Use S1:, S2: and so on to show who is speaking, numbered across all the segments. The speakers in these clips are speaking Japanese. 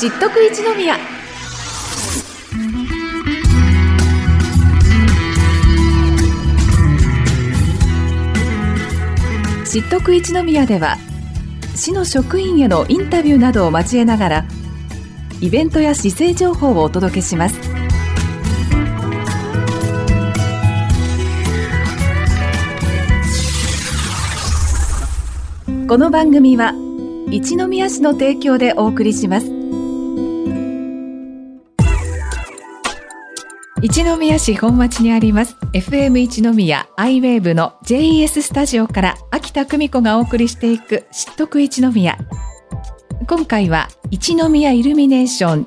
S1: 知っとく一宮。知っとく一宮では、市の職員へのインタビューなどを交えながらイベントや市政情報をお届けします。この番組は一宮市の提供でお送りします。一宮市本町にあります FM 一宮 iWave の JES スタジオから秋田久美子がお送りしていく知っとく一宮。今回は一宮イルミネーション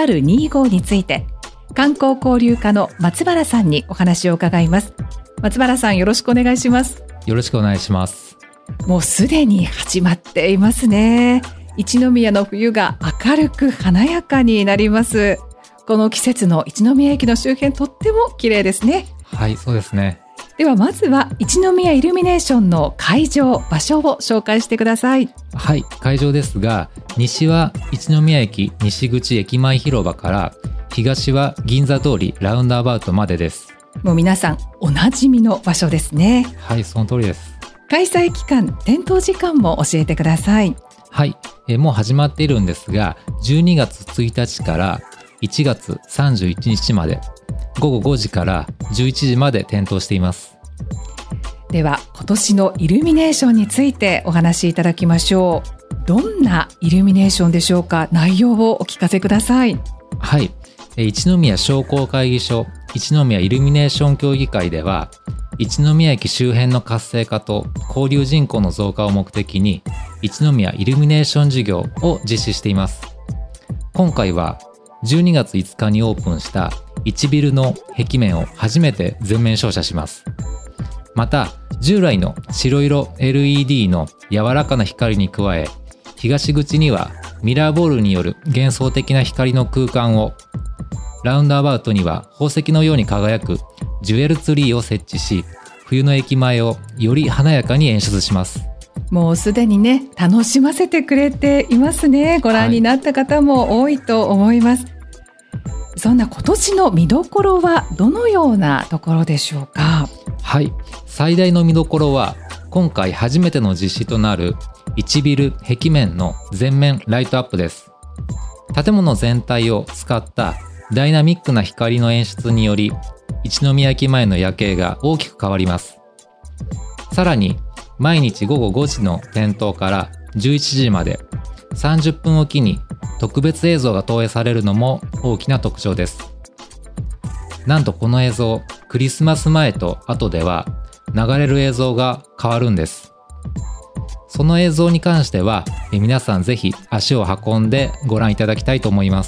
S1: 2025について観光交流課の松原さんにお話を伺います。松原さん、よろしくお願いします。
S2: よろしくお願いします。
S1: もうすでに始まっていますね。一宮の冬が明るく華やかになります。この季節の一宮駅の周辺、とっても綺麗ですね。
S2: はい、そうですね。
S1: ではまずは一宮イルミネーションの会場、場所を紹介してください。
S2: はい、会場ですが、西は一宮駅西口駅前広場から東は銀座通りラウンドアバウトまでです。
S1: もう皆さんおなじみの場所ですね。
S2: はい、その通りです。
S1: 開催期間、点灯時間も教えてください。
S2: はい、もう始まっているんですが、12月1日から1月31日まで午後5時から11時まで点灯しています。
S1: では今年のイルミネーションについてお話しいただきましょう。どんなイルミネーションでしょうか。内容をお聞かせください。
S2: はい、一宮商工会議所一宮イルミネーション協議会では、一宮駅周辺の活性化と交流人口の増加を目的に一宮イルミネーション事業を実施しています。今回は12月5日にオープンした1ビルの壁面を初めて全面照射します。また従来の白色 LED の柔らかな光に加え、東口にはミラーボールによる幻想的な光の空間を、ラウンドアバウトには宝石のように輝くジュエルツリーを設置し、冬の駅前をより華やかに演出します。
S1: もうすでにね、楽しませてくれていますね。ご覧になった方も多いと思います。はい、そんな今年の見どころはどのようなところでしょうか。
S2: はい、最大の見どころは今回初めての実施となる1ビル壁面の全面ライトアップです。建物全体を使ったダイナミックな光の演出により、一宮駅前の夜景が大きく変わります。さらに毎日午後5時の点灯から11時まで30分おきに特別映像が投影されるのも大きな特徴です。なんとこの映像、クリスマス前と後では流れる映像が変わるんです。その映像に関しては皆さんぜひ足を運んでご覧いただきたいと思います。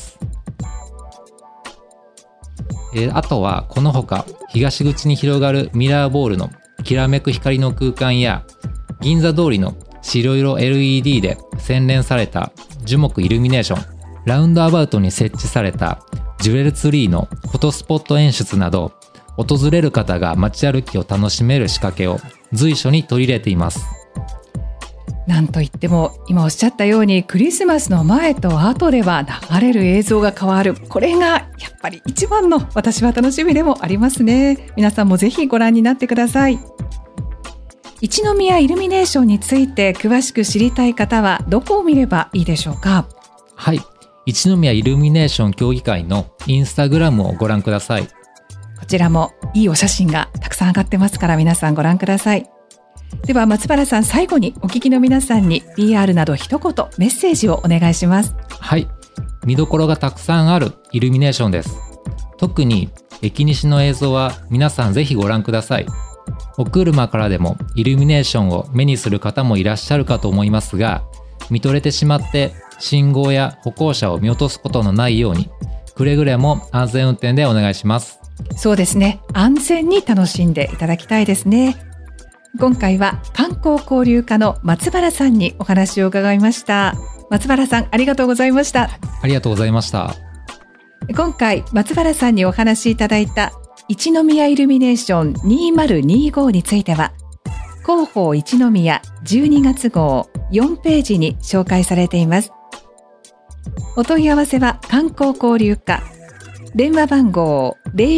S2: あとはこの他、東口に広がるミラーボールのきらめく光の空間や、銀座通りの白色 LED で洗練された樹木イルミネーション、ラウンドアバウトに設置されたジュエルツリーのフォトスポット演出など、訪れる方が街歩きを楽しめる仕掛けを随所に取り入れています。
S1: なんといっても今おっしゃったように、クリスマスの前と後では流れる映像が変わる。これがやっぱり一番の私は楽しみでもありますね。皆さんもぜひご覧になってください。一宮イルミネーションについて詳しく知りたい方はどこを見ればいいでしょうか。
S2: はい、一宮イルミネーション協議会のインスタグラムをご覧ください。
S1: こちらもいいお写真がたくさん上がってますから、皆さんご覧ください。では松原さん、最後にお聞きの皆さんに PR など一言メッセージをお願いします。
S2: はい、見どころがたくさんあるイルミネーションです。特に駅西の映像は皆さんぜひご覧ください。お車からでもイルミネーションを目にする方もいらっしゃるかと思いますが、見とれてしまって信号や歩行者を見落とすことのないように、くれぐれも安全運転でお願いします。
S1: そうですね、安全に楽しんでいただきたいですね。今回は観光交流課の松原さんにお話を伺いました。松原さん、ありがとうございました。
S2: ありがとうございました。
S1: 今回松原さんにお話しいただいた一宮イルミネーション2025については、広報一宮12月号4ページに紹介されています。 お問い合わせは観光交流課、電話番号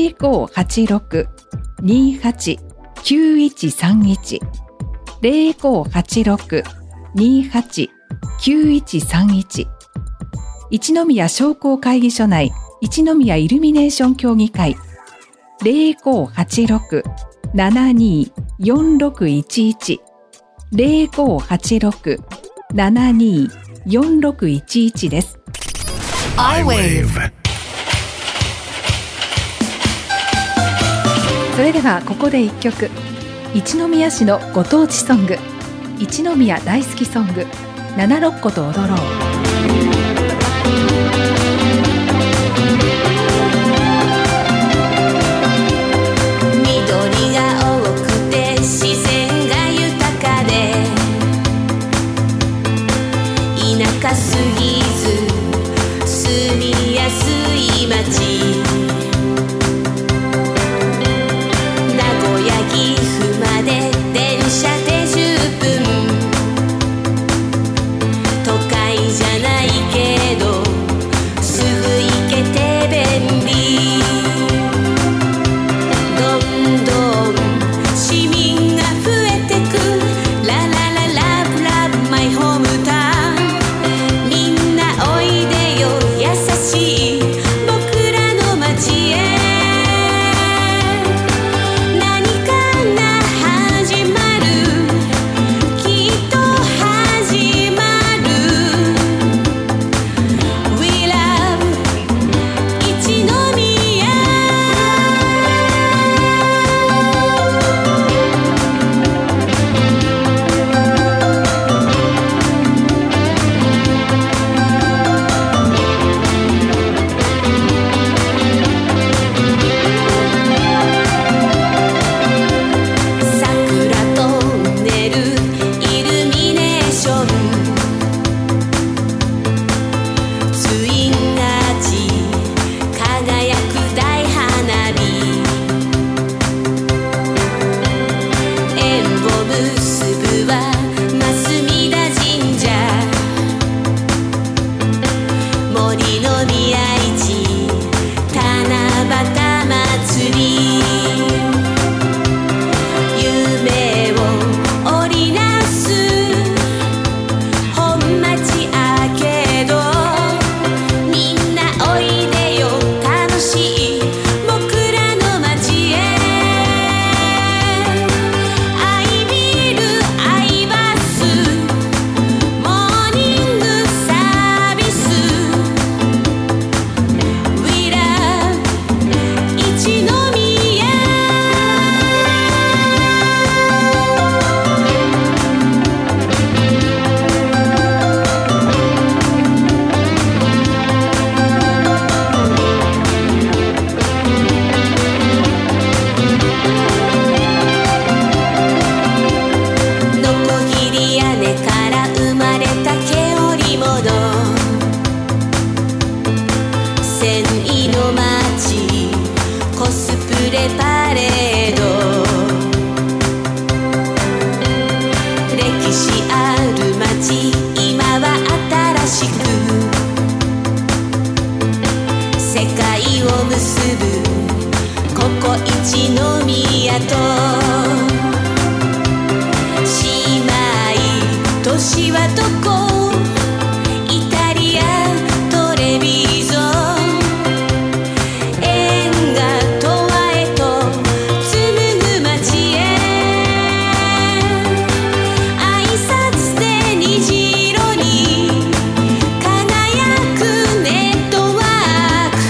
S1: 0586-289131 0586-289131 一宮商工会議所内一宮イルミネーション協議会 0586-724611 0586-724611 です。
S3: iWave。
S1: それではここで一曲、一宮市のご当地ソング、一宮大好きソング、七六個と踊ろう。
S4: 緑が多くて自然が豊かで、田舎すぎず住みやすい街、名古屋岐阜まで電車で10分、都会じゃないけどすぐ行けて便利、どんどん市民が増えてく、ララララブラブマイホームタウン、みんなおいでよ優しい僕らの街へ、何かが始まる、きっと始まる、 We love 一宮。桜トンネルイルミネーション、ツインアーチ輝く大花火、縁を結ぶは増mida神社、森の宮市七夕祭り、夢を織りなす本町アーケード、みんなおいでよ楽しい僕らの街へ、アイビルアイバスモーニングサービス、 We love 一宮。のこぎり屋根から生まれた毛織物、繊維の街コスプレパレード、歴史ある街今は新しく、世界を結ぶここ一宮と姉妹都市はどこ、イタリアトレビゾン、縁が永遠へと紡ぐ街へ、挨拶で虹色に輝くネットワーク、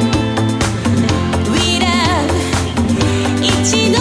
S4: We love 一宮。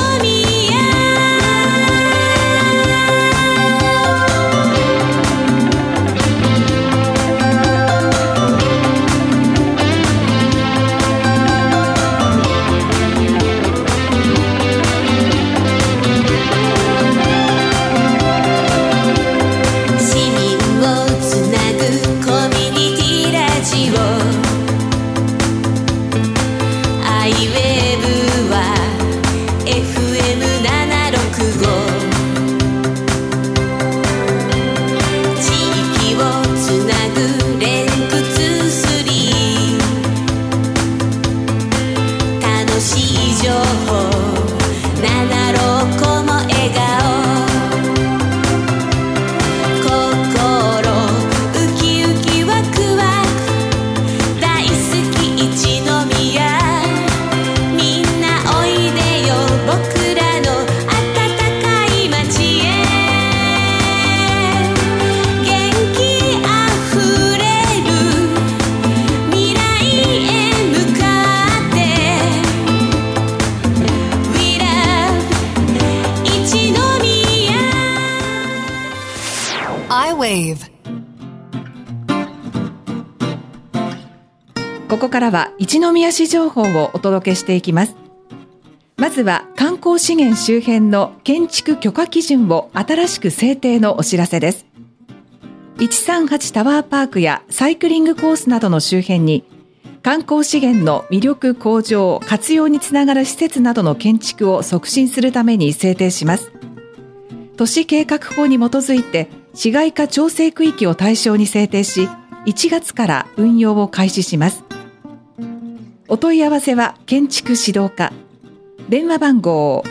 S1: ここからは一宮市情報をお届けしていきます。まずは観光資源周辺の建築許可基準を新しく制定のお知らせです。138タワーパークやサイクリングコースなどの周辺に観光資源の魅力向上・活用につながる施設などの建築を促進するために制定します。都市計画法に基づいて市街化調整区域を対象に制定し、1月から運用を開始します。お問い合わせは建築指導課、電話番号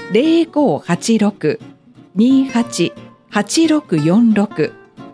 S1: 0586-288646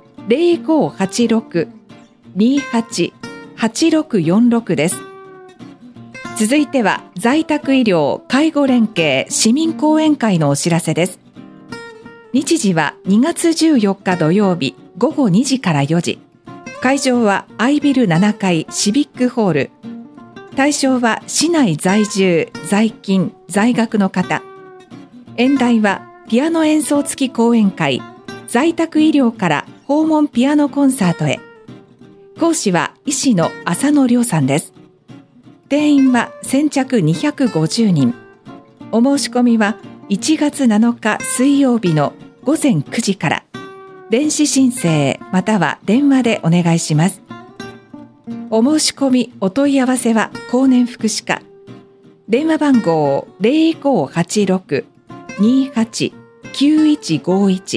S1: 0586-288646 です。続いては在宅医療・介護連携市民講演会のお知らせです。日時は2月14日土曜日午後2時から4時。会場はアイビル7階シビックホール。対象は市内在住、在勤、在学の方。演題はピアノ演奏付き講演会、在宅医療から訪問ピアノコンサートへ。講師は医師の浅野亮さんです。定員は先着250人。お申し込みは1月7日水曜日の午前9時から。電子申請または電話でお願いします。お申し込みお問い合わせは高年福祉課、電話番号 0586-289151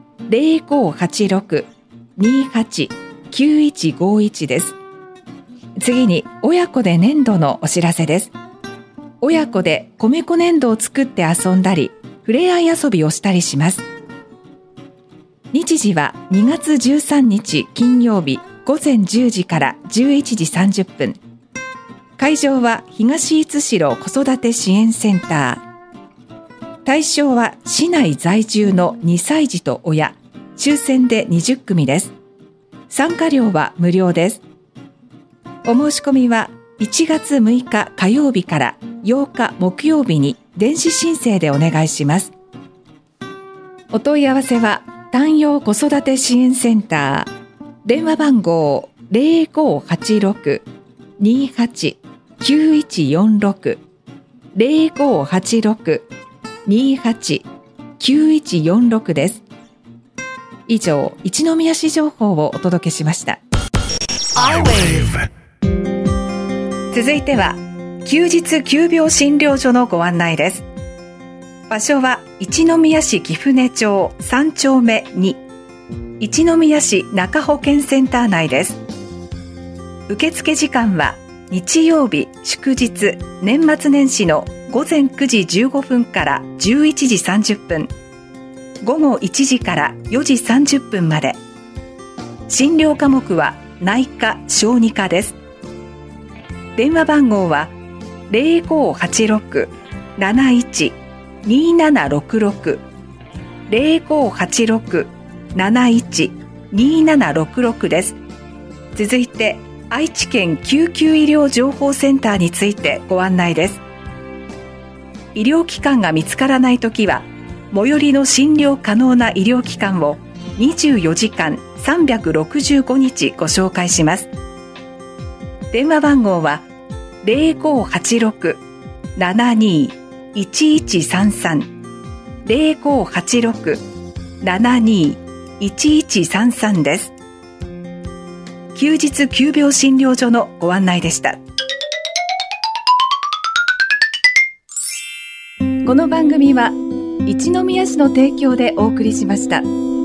S1: 0586-289151 です。次に親子で粘土のお知らせです。親子で米粉粘土を作って遊んだり、ふれあい遊びをしたりします。日時は2月13日金曜日午前10時から11時30分。会場は東市代子育て支援センター。対象は市内在住の2歳児と親、抽選で20組です。参加料は無料です。お申し込みは1月6日火曜日から8日木曜日に電子申請でお願いします。お問い合わせは単陽子育て支援センター、電話番号 0586-289146 0586-289146 です。以上、一宮市情報をお届けしました。続いては休日急病診療所のご案内です。場所は一宮市貴船町3丁目2、一宮市中保健センター内です。受付時間は日曜日、祝日、年末年始の午前9時15分から11時30分、午後1時から4時30分まで。診療科目は内科・小児科です。電話番号は 0586-712766 0586-712766 です。続いて愛知県救急医療情報センターについてご案内です。医療機関が見つからないときは最寄りの診療可能な医療機関を24時間365日ご紹介します。電話番号は 0586-721133 0586-721133 です。休日急病診療所のご案内でした。この番組は一宮市の提供でお送りしました。